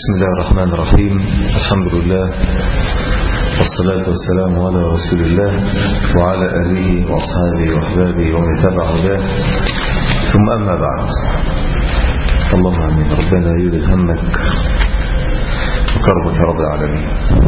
بسم الله الرحمن الرحيم. الحمد لله والصلاة والسلام على رسول الله وعلى آله وأصحابه وأحبابه ومن تبع هداه، ثم أما بعد. اللهم آمين. ربنا يذهب همك وكربك رب العالمين.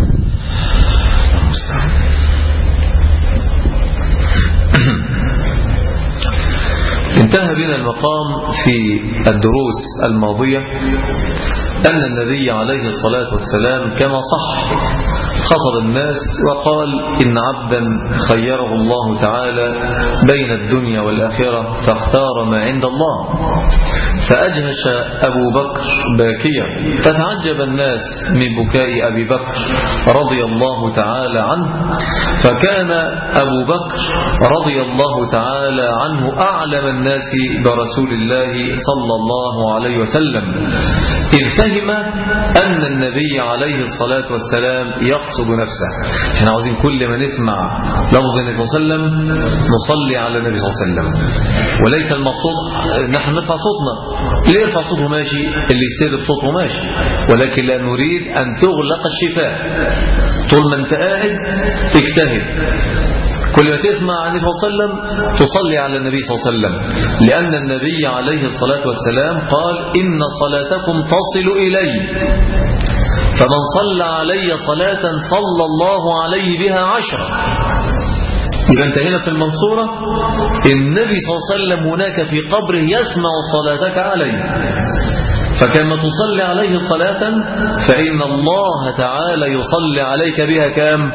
انتهى بنا المقام في الدروس الماضية أن النبي عليه الصلاة والسلام كما صح خطب الناس وقال إن عبدا خيره الله تعالى بين الدنيا والآخرة فاختار ما عند الله، فأجهش أبو بكر باكيا، فتعجب الناس من بكاء أبي بكر رضي الله تعالى عنه، فكان أبو بكر رضي الله تعالى عنه أعلم الناس برسول الله صلى الله عليه وسلم، إذ فهم أن النبي عليه الصلاة والسلام يقصد نفسه. احنا عاوزين كل ما نسمع لفظ النبي صلى الله عليه وسلم نصلي على النبي صلى الله عليه وسلم، وليس المقصود نحن نرفع صوتنا. اللي يرفع صوته ماشي، اللي يستهدف صوته ماشي، ولكن لا نريد أن تغلق الشفاه. طول ما انت قاعد اجتهد، كل ما تسمع عن النبي صلى الله عليه وسلم تصلي على النبي صلى الله عليه وسلم، لأن النبي عليه الصلاة والسلام قال إن صلاتكم تصل إلي، فمن صلى علي صلاة صلى الله عليه بها 10. يبقى انت هنا في المنصورة النبي صلى الله عليه وسلم هناك في قبره يسمع صلاتك عليه، فكما تصلي عليه صلاة فإن الله تعالى يصلي عليك بها كام؟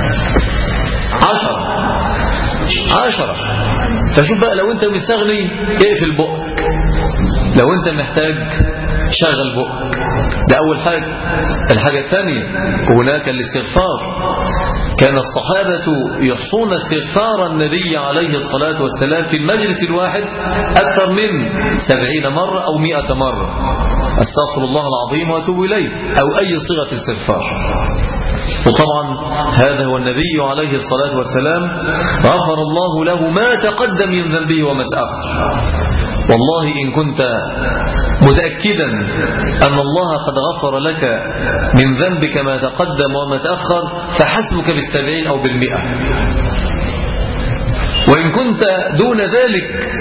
10. فشوف بقى، لو انت مستغني اقفل بقك، لو انت محتاج شغل بقك، ده أول حاجة. الحاجة الثانية هناك الاستغفار، كان الصحابة يحصون استغفار النبي عليه الصلاة والسلام في المجلس الواحد أكثر من 70 مرة أو 100 مرة، أستغفر الله العظيم وأتوب إليه، أو أي صيغة استغفار. وطبعا هذا هو النبي عليه الصلاة والسلام غفر الله له ما تقدم من ذنبه وما تأخر. والله إن كنت متأكدا أن الله قد غفر لك من ذنبك ما تقدم وما تأخر فحسبك بال70 أو بال100. وإن كنت دون ذلك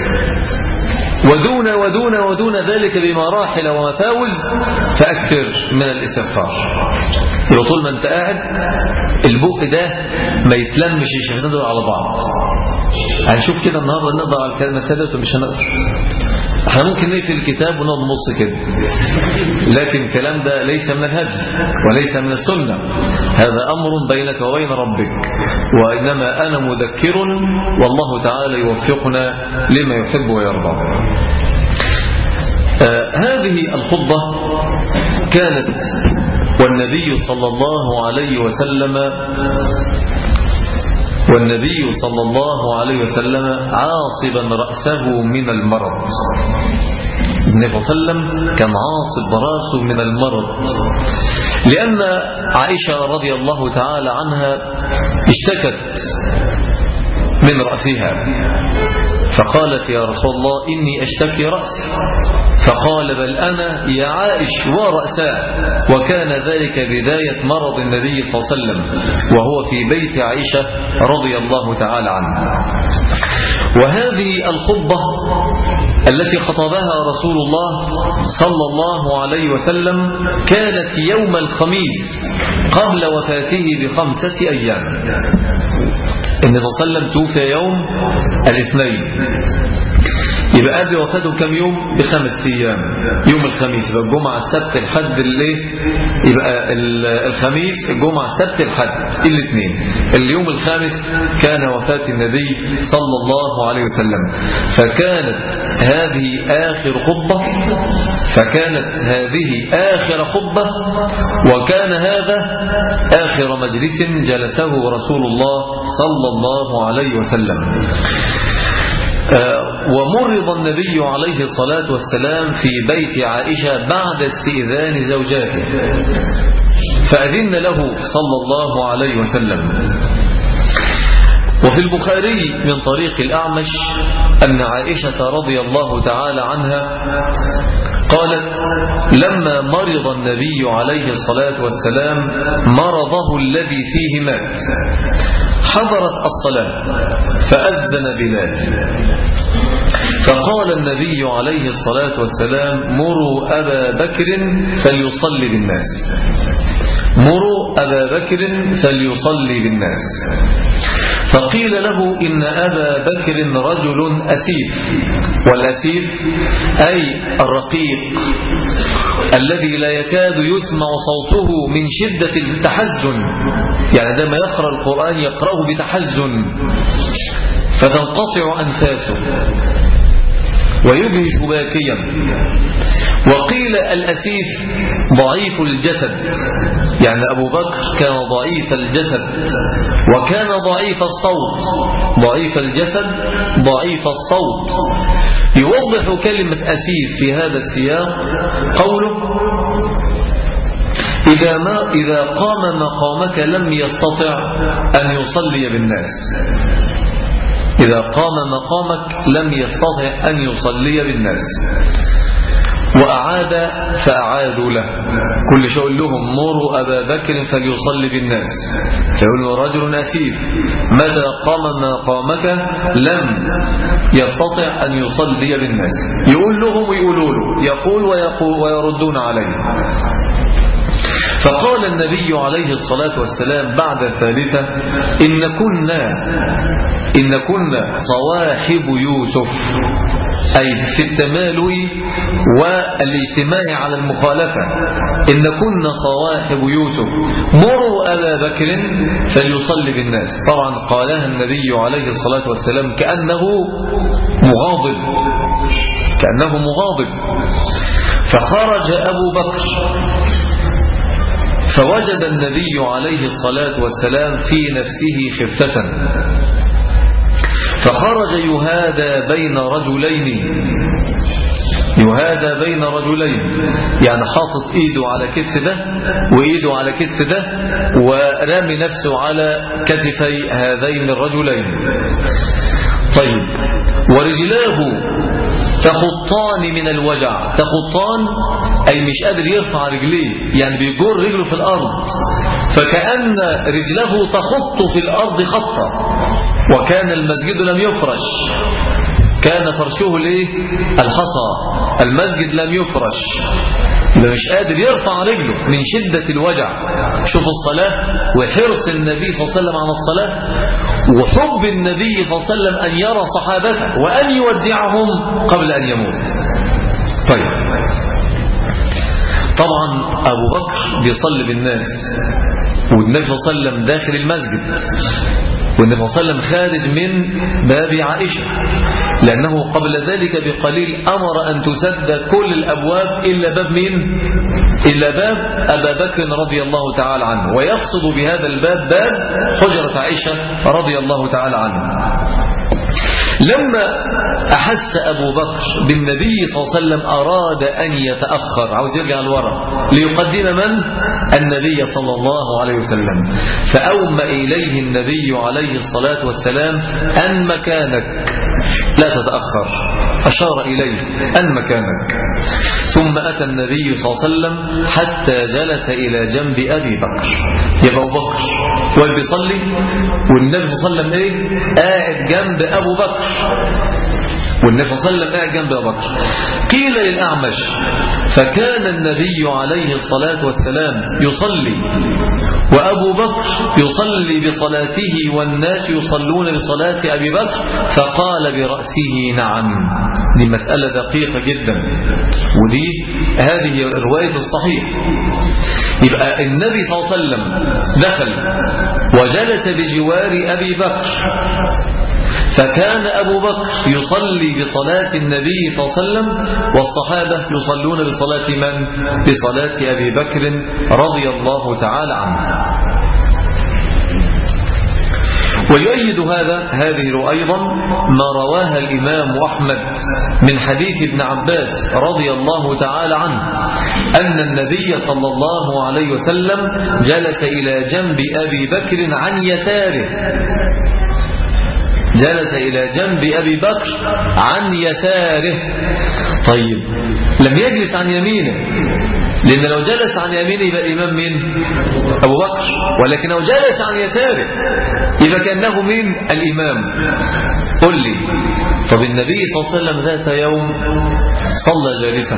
ودون ذلك بمراحل ومفاوز فأكثر من الاستغفار. ولو طول ما انت قاعد البق ده ما يتلمش الشفتين دول على بعض. هنشوف كده النهارده نقدر على الكلمة السادسة ومش هنقدر. احنا ممكن نقفل الكتاب ونقعد نبص كده، لكن الكلام ده ليس من الهدي وليس من السنة، هذا أمر بينك وبين ربك، وإنما أنا مذكر والله تعالى يوفقنا لما يحب ويرضى. هذه الخطبة كانت والنبي صلى الله عليه وسلم عاصبا رأسه من المرض. النبي صلى الله عليه وسلم كان عاصب رأسه من المرض، لأن عائشة رضي الله تعالى عنها اشتكت من رأسها، فقالت يا رسول الله إني أشتكي رأسي، فقال بل أنا يا عائش ورأسا، وكان ذلك بداية مرض النبي صلى الله عليه وسلم وهو في بيت عائشة رضي الله تعالى عنها. وهذه الخطبة التي خطبها رسول الله صلى الله عليه وسلم كانت يوم الخميس قبل وفاته ب5 أيام. النبي صلى الله عليه وسلم توفي يوم الاثنين، يبقى قبل وفاته كم يوم؟ ب5 أيام. يوم الخميس يبقى الجمعة السبت الحد يبقى الخميس الجمعة السبت الحد الاثنين. اليوم الخامس كان وفاة النبي صلى الله عليه وسلم، فكانت هذه آخر خطبة وكان هذا آخر مجلس جلسه رسول الله صلى الله عليه وسلم. ومرض النبي عليه الصلاة والسلام في بيت عائشة بعد استئذان زوجاته، فأذن له صلى الله عليه وسلم. وفي البخاري من طريق الأعمش أن عائشة رضي الله تعالى عنها قالت: لما مرض النبي عليه الصلاة والسلام مرضه الذي فيه مات، حضرت الصلاة فأذن بلال، فقال النبي عليه الصلاة والسلام: مروا أبا بكر فليصلي بالناس، مروا أبا بكر فليصلي بالناس. فقيل له: إن أبا بكر رجل أسيف، والأسيف أي الرقيق الذي لا يكاد يسمع صوته من شدة التحزن، يعني عندما يقرأ القرآن يقرأه بتحزن فتنقطع أنفاسه ويجهش باكيا. وقيل الأسيف ضعيف الجسد، يعني أبو بكر كان ضعيف الجسد وكان ضعيف الصوت، ضعيف الجسد ضعيف الصوت. يوضح كلمة أسيف في هذا السياق قوله: إذا قام مقامك لم يستطع أن يصلي بالناس، إذا قام مقامك لم يستطع أن يصلي بالناس. وأعاد فأعادوا له، كل شيء لهم: مروا أبا بكر فليصلي بالناس، فيقول له: رجل أسيف متى قام مقامك لم يستطع أن يصلي بالناس. يقول لهم ويقولوا له، يقول ويردون عليه. فقال النبي عليه الصلاة والسلام بعد الثالثة: إن كنا صواحب يوسف، أي في التمالؤ والاجتماع على المخالفة، إن كنا صواحب يوسف، مروا أبا بكر فليصلي بالناس. طبعا قالها النبي عليه الصلاة والسلام كأنه مغاضب. فخرج أبو بكر فوجد النبي عليه الصلاة والسلام في نفسه خفة، فخرج يهادى بين رجلين، يعني حاطط ايده على كتف ده وايده على كتف ده، ورامي نفسه على كتفي هذين الرجلين. طيب، ورجلاه تخطان من الوجع، تخطان أي مش قادر يرفع رجليه، يعني بيجر رجله في الأرض، فكأن رجله تخط في الأرض خطة. وكان المسجد لم يفرش، كان فرشه الحصى، المسجد لم يفرش، مش قادر يرفع رجله من شدة الوجع. شوف الصلاة وحرص النبي صلى الله عليه وسلم على الصلاة، وحب النبي صلى الله عليه وسلم أن يرى صحابته وأن يودعهم قبل أن يموت. طيب، طبعا أبو بكر بيصلي بالناس، والنبي صلى الله عليه وسلم داخل المسجد، والنبي صلى الله عليه وسلم خارج من باب عائشة، لأنه قبل ذلك بقليل أمر أن تسد كل الأبواب إلا باب مين؟ إلا باب أبا بكر رضي الله تعالى عنه، ويقصد بهذا الباب باب حجرة عائشة رضي الله تعالى عنه. لما أحس أبو بكر بالنبي صلى الله عليه وسلم أراد أن يتأخر، عاوز يرجع لورا ليقدم من؟ النبي صلى الله عليه وسلم. فأومأ إليه النبي عليه الصلاة والسلام: أن مكانك، لا تتأخر، أشار إليه أن مكانك. ثم أتى النبي صلى الله عليه وسلم حتى جلس إلى جنب أبي بكر. يبقى أبو بكر وهو بيصلي والنبي صلى الله عليه وسلم قاعد جنب أبو بكر، والنبي صلى الله عليه وسلم قاعد جنب أبو بكر. قيل للأعمش: فكان النبي عليه الصلاة والسلام يصلي وأبو بكر يصلي بصلاته والناس يصلون بصلاة أبي بكر، فقال برأسه: نعم. دي مسألة دقيقة جدا، ودي هذه رواية الصحيح. يبقى النبي صلى الله عليه وسلم دخل وجلس بجوار أبي بكر، فكان أبو بكر يصلي بصلاة النبي صلى الله عليه وسلم، والصحابة يصلون بصلاة من؟ بصلاة أبي بكر رضي الله تعالى عنه. ويؤيد هذه أيضا ما رواها الإمام أحمد من حديث ابن عباس رضي الله تعالى عنه أن النبي صلى الله عليه وسلم جلس إلى جنب أبي بكر عن يساره، جلس إلى جنب أبي بكر عن يساره. طيب لم يجلس عن يمينه، لأن لو جلس عن يمينه يبقى الإمام مين؟ أبو بكر، ولكنه جلس عن يساره يبقى كأنه مين؟ الإمام. قل لي، طب النبي صلى الله عليه وسلم ذات يوم صلى جالسا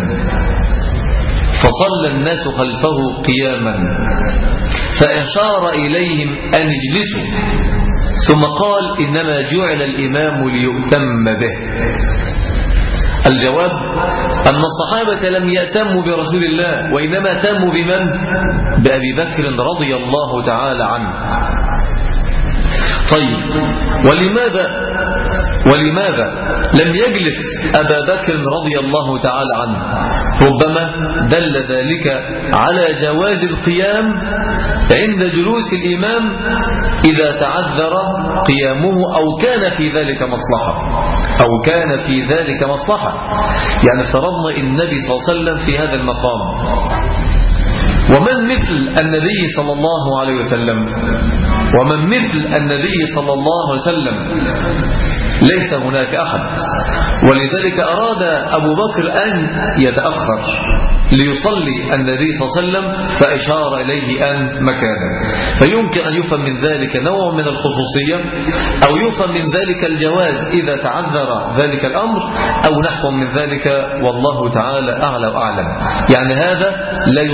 فصلى الناس خلفه قياما فأشار إليهم أن اجلسوا ثم قال إنما جعل الإمام ليؤتم به. الجواب أن الصحابة لم يأتموا برسول الله، وإنما أتموا بمن؟ بأبي بكر رضي الله تعالى عنه. طيب ولماذا لم يجلس أبا بكر رضي الله تعالى عنه؟ ربما دل ذلك على جواز القيام عند جلوس الإمام إذا تعذر قيامه أو كان في ذلك مصلحة. يعني افترضنا النبي صلى الله عليه وسلم في هذا المقام، ومن مثل النبي صلى الله عليه وسلم ليس هناك أحد، ولذلك أراد أبو بكر أن يتأخر ليصلي النبي صلى الله عليه وسلم فأشار إليه أن مكانه. فيمكن أن يفهم من ذلك نوع من الخصوصية، أو يفهم من ذلك الجواز إذا تعذر ذلك الأمر، أو نحو من ذلك، والله تعالى أعلى وأعلم. يعني هذا لا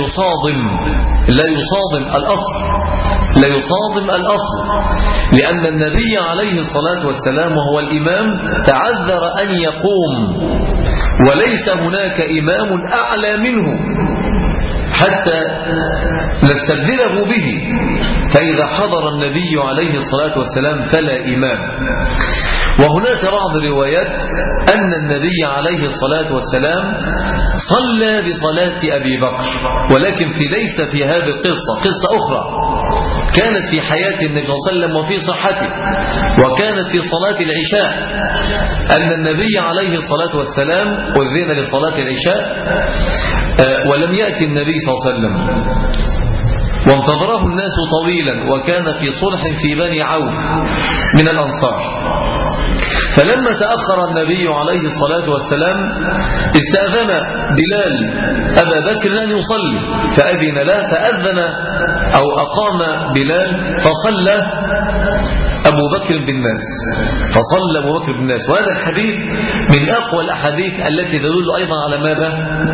يصادم الأصل، لأن النبي عليه الصلاة والسلام وهو الإمام تعذر أن يقوم، وليس هناك إمام أعلى منه حتى نستبدله به. فإذا حضر النبي عليه الصلاة والسلام فلا إمام. وهناك بعض الروايات أن النبي عليه الصلاة والسلام صلى بصلاة أبي بكر، ولكن ليس في هذه القصة، قصة أخرى كانت في حياة النبي صلى الله عليه وسلم وفي صحته، وكانت في صلاة العشاء، أن النبي عليه الصلاة والسلام أذن لصلاة العشاء ولم يأتي النبي صلى الله عليه وسلم، وانتظره الناس طويلا، وكان في صلح في بني عوف من الأنصار. فلما تأخر النبي عليه الصلاة والسلام استأذن بلال أبا بكر أن يصلي، فأذن له، فأذن أو أقام بلال فصلى أبو بكر بالناس. وهذا الحديث من أقوى الأحاديث التي تدل أيضا على ماذا؟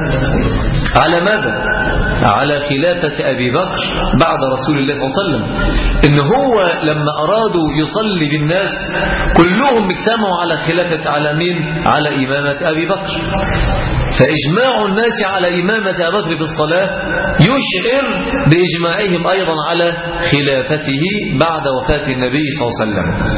على خلافة أبي بكر بعد رسول الله صلى الله عليه وسلم. إن هو لما أرادوا يصلي بالناس كلهم اجتمعوا على خلافة على مين؟ على إمامة أبي بكر. فإجماع الناس على إمامة أبي بكر في الصلاة يشعر بإجماعهم أيضا على خلافته بعد وفاة النبي صلى الله عليه وسلم.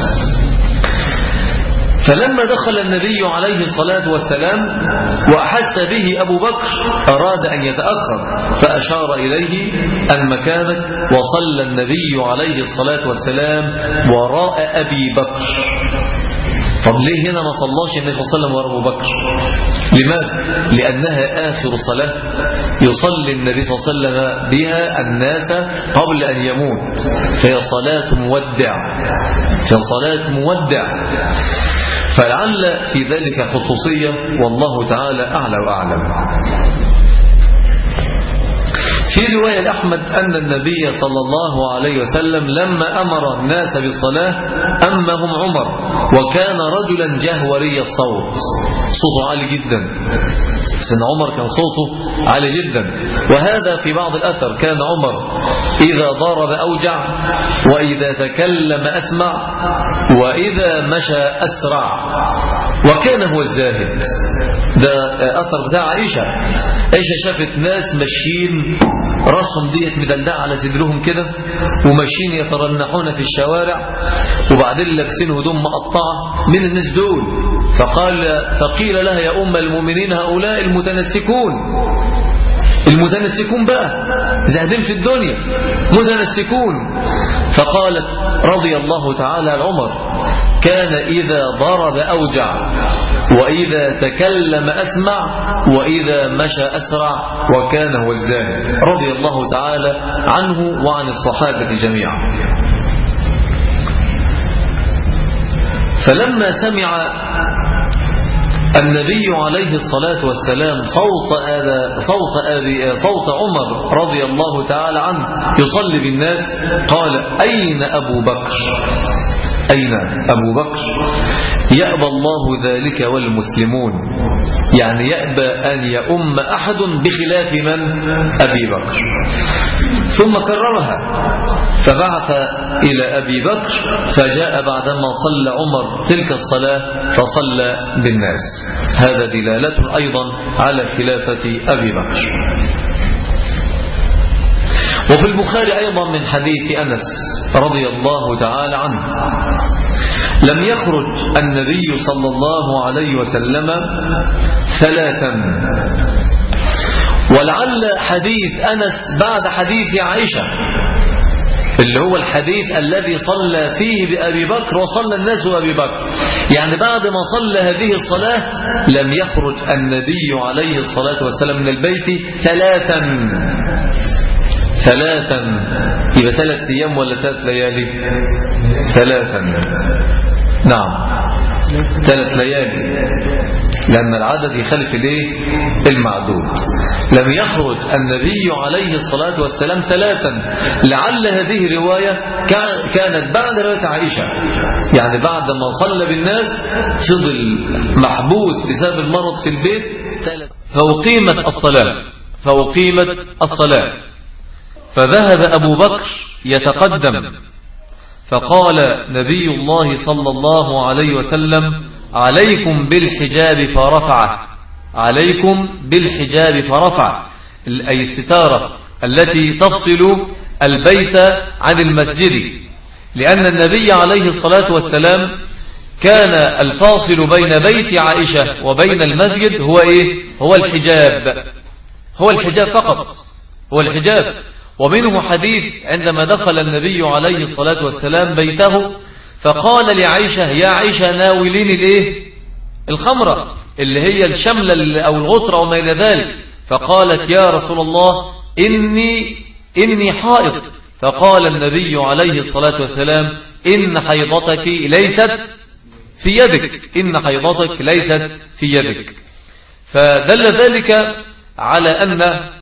فلما دخل النبي عليه الصلاة والسلام وأحس به أبو بكر أراد أن يتأخر، فأشار إليه أن مكانك، وصلى النبي عليه الصلاة والسلام وراء أبي بكر. طب ليه هنا ما صلاش النبي صلى الله عليه وسلم وراء أبو بكر؟ لماذا؟ لأنها آخر صلاة يصلي النبي صلى الله عليه وسلم بها الناس قبل أن يموت، فهي صلاة مودع. فلعل في ذلك خصوصية، والله تعالى أعلى وأعلم. في رواية لأحمد أن النبي صلى الله عليه وسلم لما أمر الناس بالصلاة أمهم عمر، وكان رجلا جهوري الصوت، صوته عالي جدا. سيدنا عمر كان صوته عالي جدا، وهذا في بعض الأثر كان عمر إذا ضرب أوجع، وإذا تكلم أسمع، وإذا مشى أسرع، وكان هو الزاهد. ده أثر بتاع عائشة شافت ناس ماشيين راسهم ديت مدلدعة على صدرهم كده، وماشيين يترنحون في الشوارع، وبعدين لابسين هدوم مقطعة من الناس دول. فقيل لها يا أم المؤمنين هؤلاء المتنسكون بقى زاهدين في الدنيا متنسكون. فقالت رضي الله تعالى عن عمر كان إذا ضرب أوجع، وإذا تكلم أسمع، وإذا مشى أسرع، وكان هو الزاهد رضي الله تعالى عنه وعن الصحابة جميعا. فلما سمع النبي عليه الصلاة والسلام صوت عمر رضي الله تعالى عنه يصلي بالناس قال أين أبو بكر؟ أين أبو بكر؟ يأبى الله ذلك والمسلمون، يعني يأبى أن يؤم أحد بخلاف من؟ أبي بكر. ثم كررها فبعث إلى أبي بكر فجاء بعدما صلى عمر تلك الصلاة فصلى بالناس. هذا دلالة أيضا على خلافة أبي بكر. وفي البخاري أيضا من حديث أنس رضي الله تعالى عنه لم يخرج النبي صلى الله عليه وسلم ثلاثا، ولعل حديث أنس بعد حديث عائشة اللي هو الحديث الذي صلى فيه بأبي بكر وصلى الناس بأبي بكر، يعني بعد ما صلى هذه الصلاة لم يخرج النبي عليه الصلاة والسلام من البيت ثلاثا. يبقى 3 أيام ولا 3 ليالي؟ 3. نعم 3 ليالي، لأن العدد يخالف المعدود. لم يخرج النبي عليه الصلاة والسلام 3، لعل هذه الرواية كانت بعد رواية عائشة، يعني بعد ما صلى بالناس فضل محبوس بسبب المرض في البيت 3. فأقيمت الصلاة فذهب أبو بكر يتقدم فقال نبي الله صلى الله عليه وسلم عليكم بالحجاب فرفعه. عليكم بالحجاب فرفعه، أي الستارة التي تفصل البيت عن المسجد، لأن النبي عليه الصلاة والسلام كان الفاصل بين بيت عائشة وبين المسجد هو الحجاب. هو الحجاب فقط، هو الحجاب. ومنه حديث عندما دخل النبي عليه الصلاة والسلام بيته فقال لعائشة يا عائشة ناوليني الخمرة اللي هي الشملة أو الغطرة وما إلى ذلك، فقالت يا رسول الله إني حائض. فقال النبي عليه الصلاة والسلام إن حيضتك ليست في يدك، إن حيضتك ليست في يدك. فدل ذلك على أن